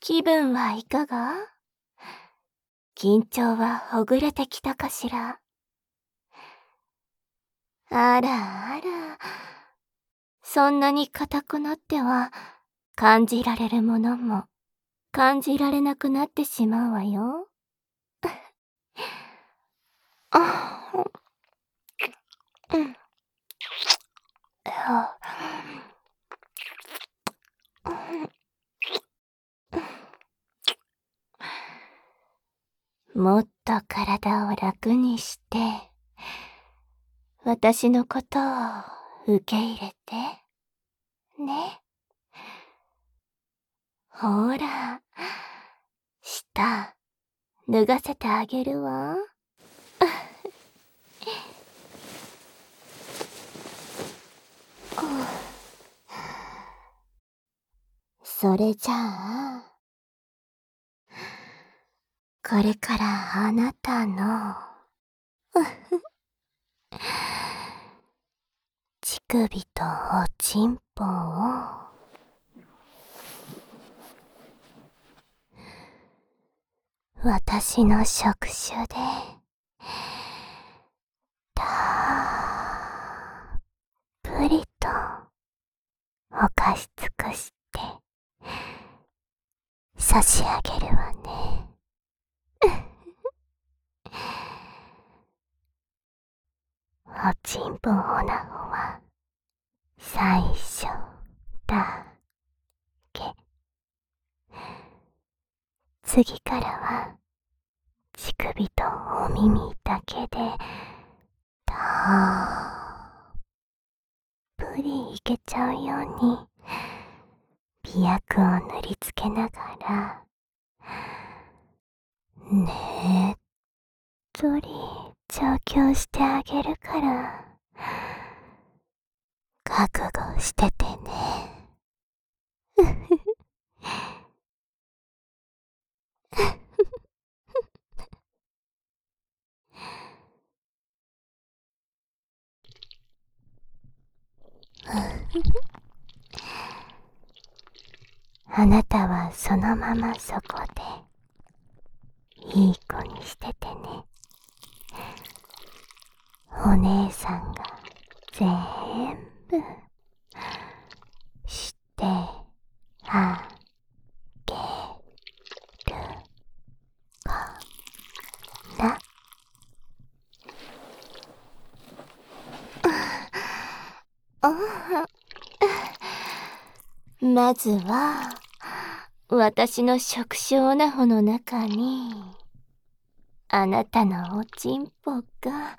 気分はいかが？緊張はほぐれてきたかしら？あらあら、そんなに硬くなっては感じられるものも感じられなくなってしまうわよ。あ、うん。もっと体を楽にして、私のことを受け入れて、ね。ほら、舌、脱がせてあげるわ。それじゃあ、これからあなたの、乳首とおちんぽを、私の触手で、たっぷりと、おかし尽くして、差し上げるわね。おちんぽおなほは、最初だけ。次からは、乳首とお耳だけで、たっぷりいけちゃうように、美薬を塗りつけながら、ねっとり調教してあげるから、覚悟しててね。あなたはそのままそこで、いい子にしててね。お姉さんがぜんぶしてあげるから。まずは、私の触手オナホの中に、あなたのおちんぽが、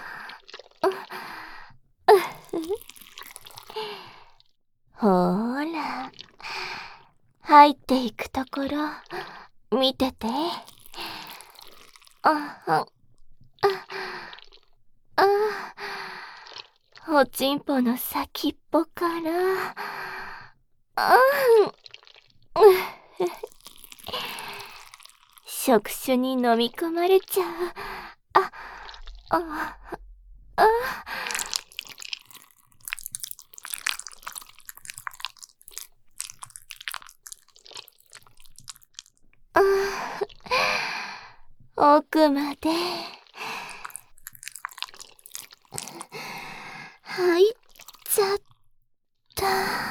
ほーら、入っていくところ、見てて。おちんぽの先っぽから、触手に飲み込まれちゃう。奥まで入っちゃった。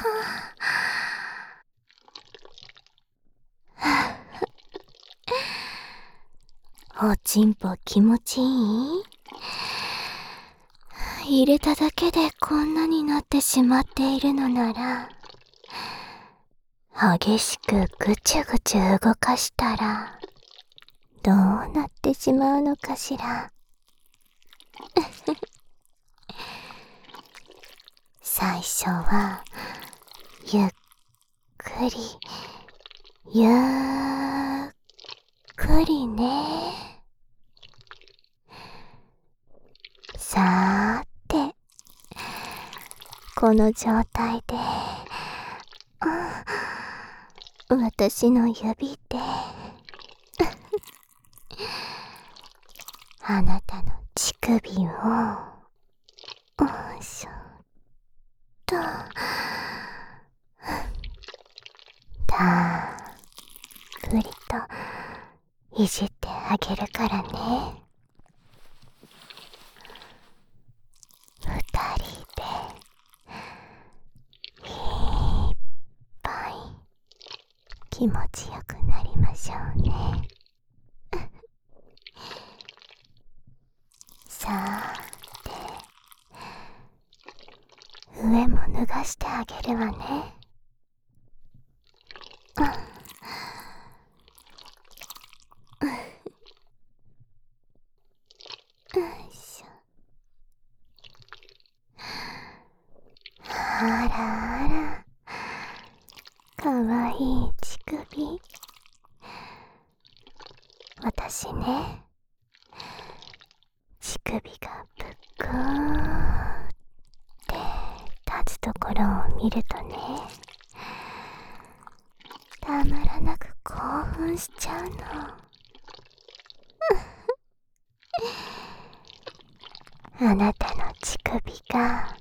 おちんぽ気持ちいい？入れただけでこんなになってしまっているのなら、激しくぐちゅぐちゅ動かしたら、どうなってしまうのかしら。最初は、ゆっくり、ゆっくりね。さーて、この状態で、私の指で、あなたの乳首を、しょっと、たっいじってあげるからね。二人でいっぱい気持ちよくなりましょうね。さーて、上も脱がしてあげるわね。よいしょ。あらあら、かわいい乳首。私ね、乳首がぷっくーって立つところを見るとね、たまらなく興奮しちゃうの。あなたの乳首が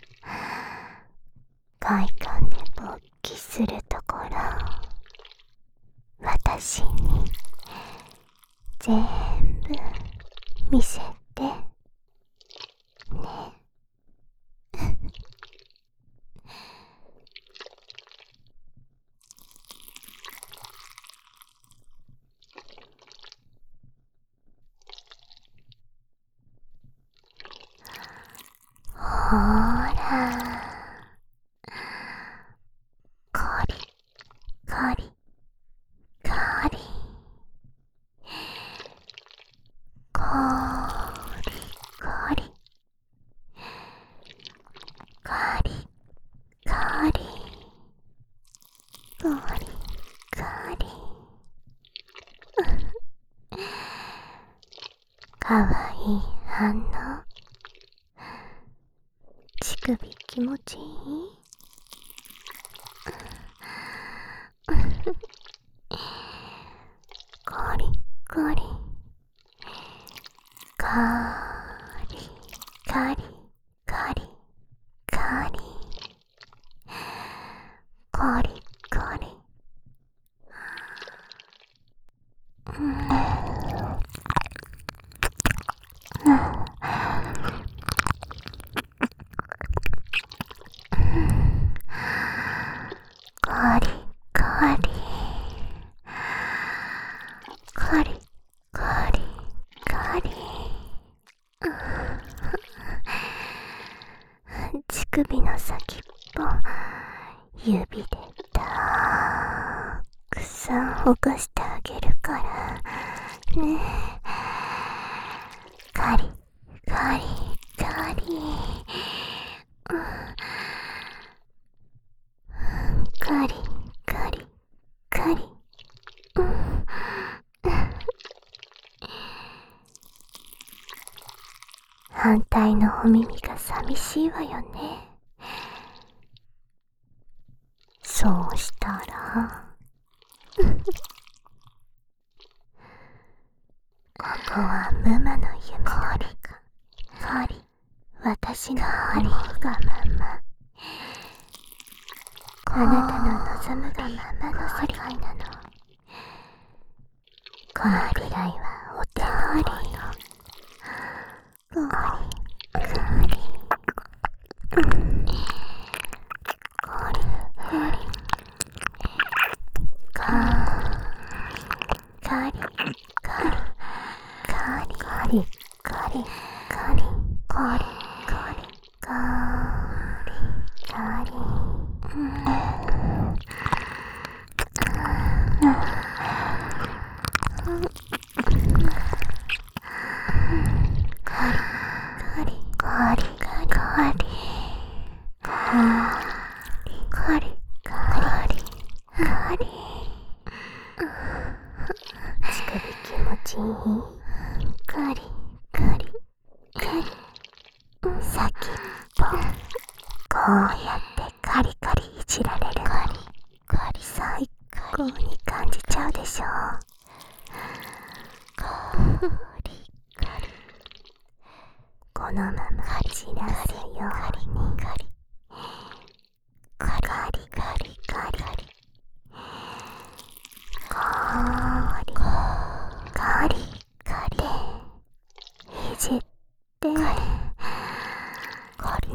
快感で勃起するところ、私に全部見せてね。ほーら、コリコリコリ、コリコリコリコリコリコリ、かわいい反応。乳首気持ちいい？コリコリコリコリコリコリコリコリ、コリコリコリコリコリ、乳首の先っぽ指でたくさんほぐしてあげるからね。カリカリカリ、カリカリカリ、反対のお耳が寂しいわよね。そうしたらここはムマの夢なのか。コリ、私の思うがまま、あなたの望むがままの世界なの。このくらいはお手の物。コリコリコリコリカリカリカリカリカリカリカリカリカリ、カリカリカリカリカリカリカリ、乳首気持ちいい？カリカリカリ、先っぽこうやってカリカリいじられる。カリカリ、最高に感じちゃうでしょ。カリカリ、このままじらすようにカリカリカリカリカリカリカリカリカリ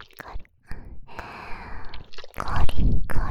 カリカリ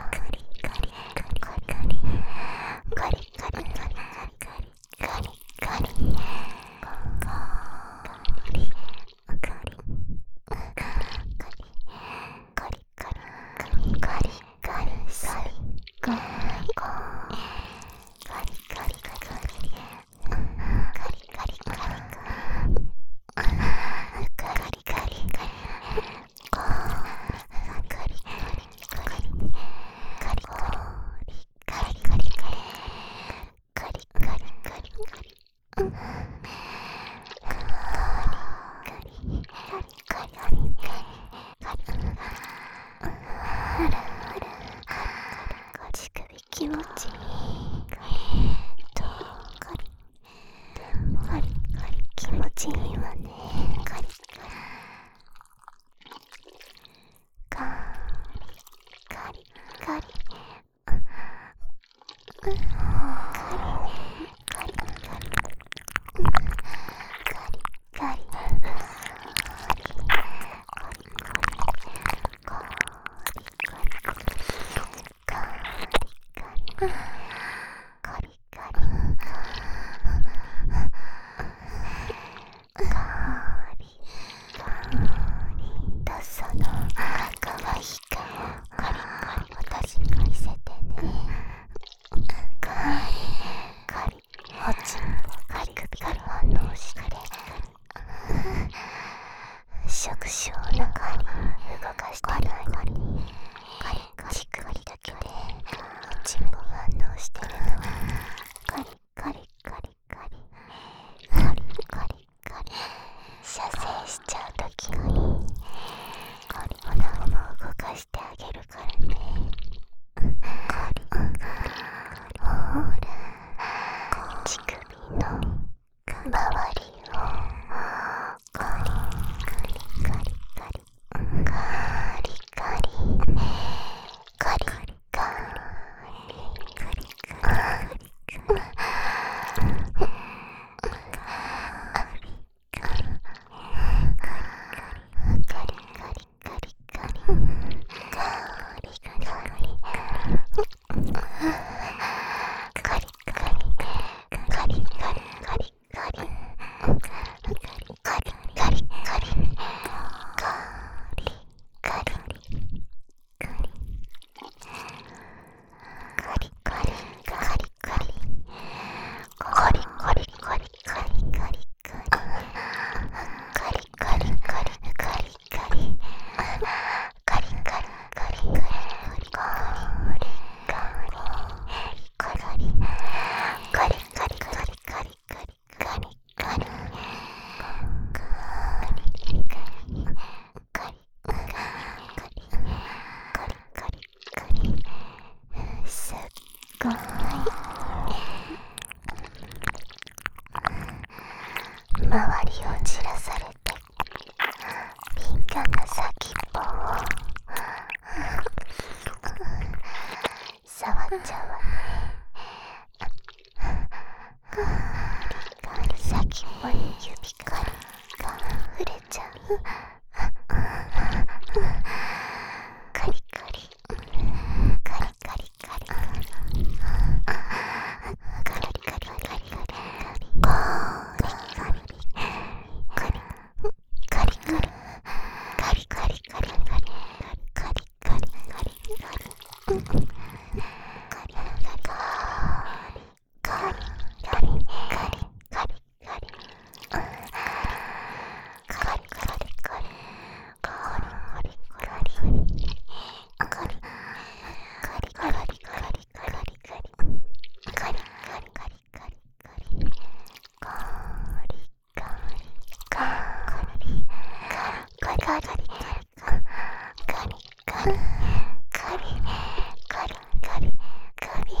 気持ちいい。気持ちいいわね。カリカリカリそのかわいい顔私に見せてね。カリおちんぽカリ首から反応して触手を中に動かしてないのに乳首だけでおちんぽ反応してるの。カリ射精しちゃうときにお腹も動かしてあげるからね。ほら乳首の周りをカリすっごい周りを散らされて敏感な先っぽを触っちゃうわね。先っぽに指が触れちゃう。カリカリカリ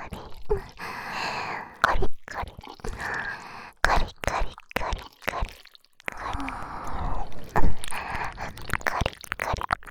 カリカリカリカリカリカリカリカリカリカリ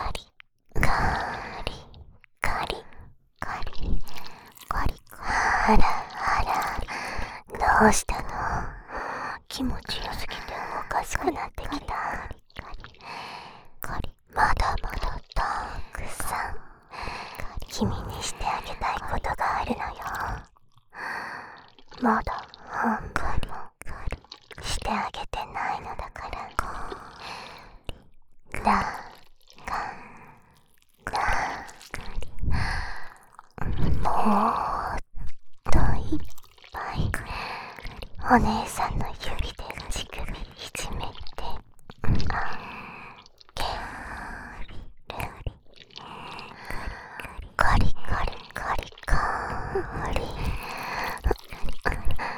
カリカリカリカリカリあらあら、どうしたの？気持ちよすぎておかしくなってきた。まだまだたくさん君にしてあげたいことがあるのよ。まだ半分もしてあげてないのだから。 といっぱいお姉さんの指で乳首いじめてあげる。カリカリカリカリカリ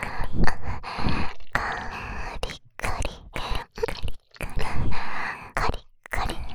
カリカリカリカリ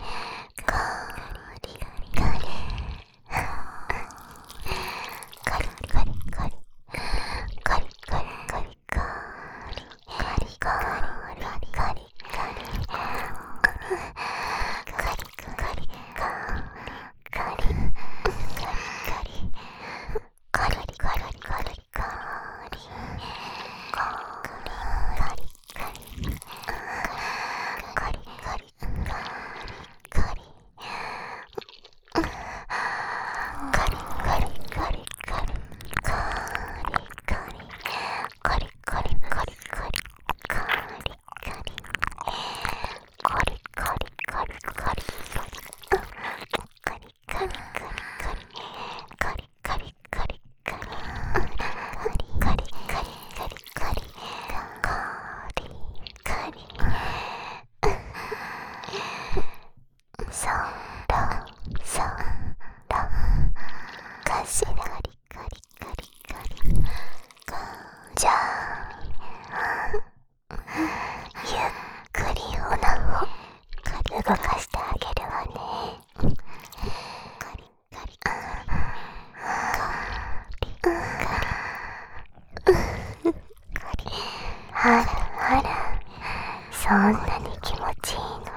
じゃあゆっくりおなを動かしてあげるわね。カリカリカリカリあらあら、そんなに気持ちいいの。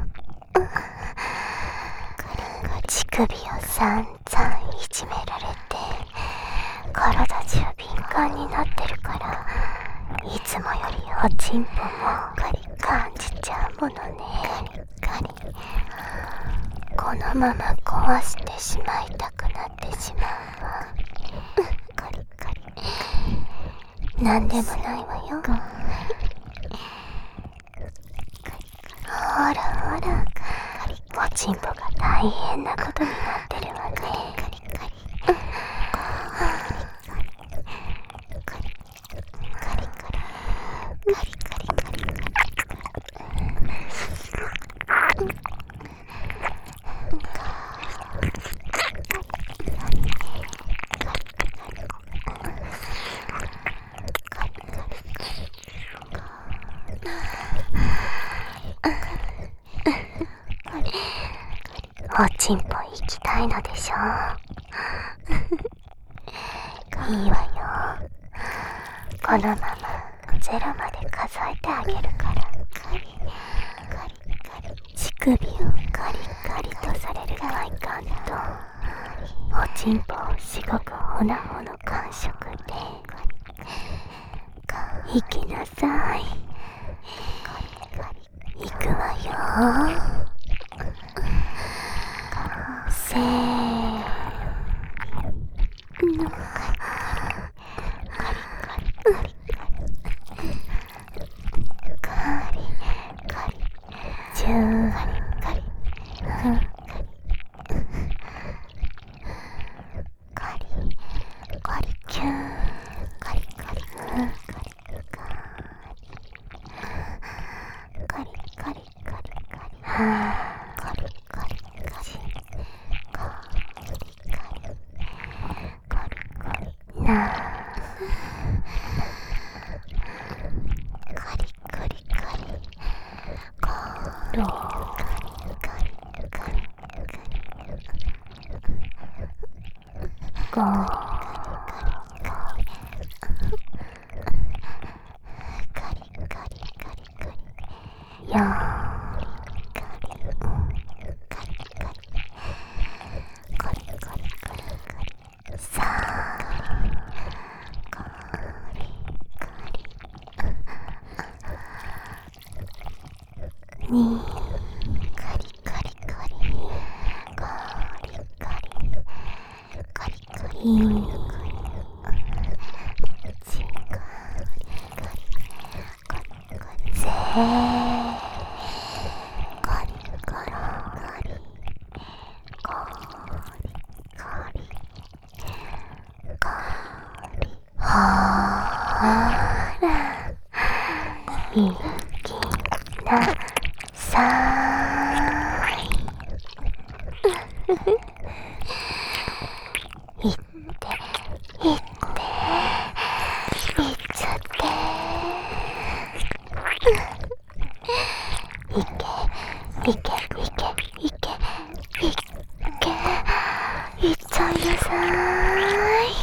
乳首を散々いじめられて体中敏感になってるから、いつもよりおちんぽも感じちゃうものね。このまま壊してしまいたくなってしまうわ。なんでもないわよ。ほらほら、おちんぽが大変なことになってるわね。おちんぽ行きたいのでしょ。いいわよ。このままゼロまで数えてあげるから。乳首をカリカリとされる快感とおちんぽをしごくほなほの感触で行きなさい。行くわよ。せーの。 ら、行きなさい。行って行って行っちゃって。行け行け行け行け行け行っちゃいなさい。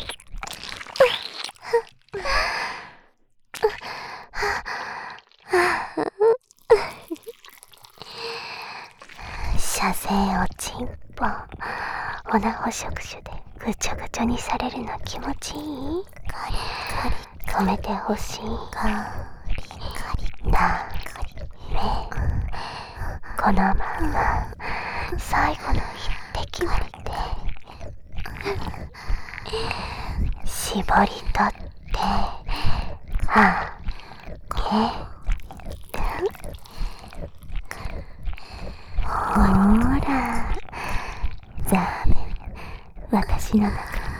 射精おちんぽオナホ触手でぐちょぐちょにされるの気持ちいい？カリカリ止めてほしい。カリカリなめこのまま最後の一滴まで絞り取ってあげる。ほらザーメン、私の中に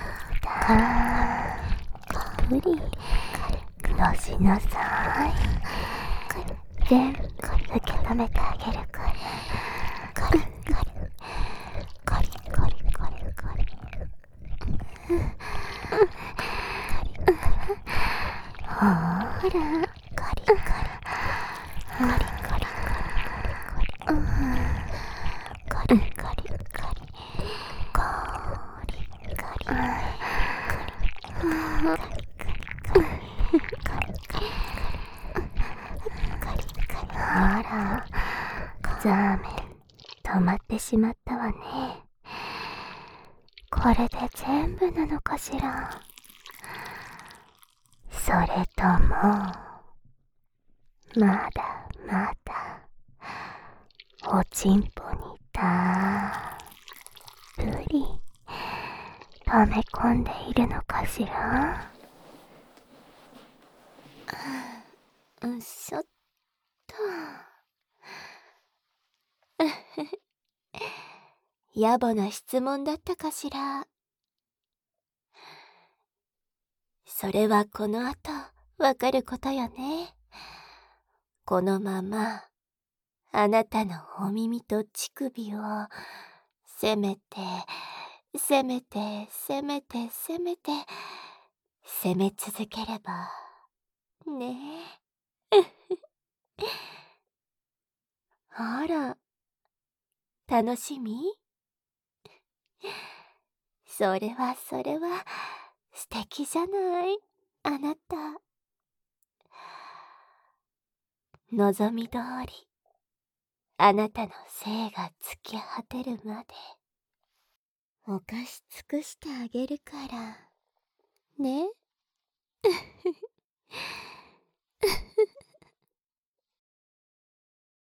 たっぷりのしなさい。全部受け止めてあげるから。カリカリカリカリカリカリほらカリカリカリカリカリカリカリカリカリカリあら、ザーメン止まってしまったわね。これで全部なのかしら。それともまだまだおちんぽにたっぷり溜め込んでいるのかしら。ちょっと野暮な質問だったかしら。それはこの後わかることよね。このままあなたのお耳と乳首をせめてせめてせめてせめて攻め続ければねえ。あら、楽しみ？それは素敵じゃない、あなた。望み通りあなたの精が尽き果てるまで犯し尽くしてあげるからね。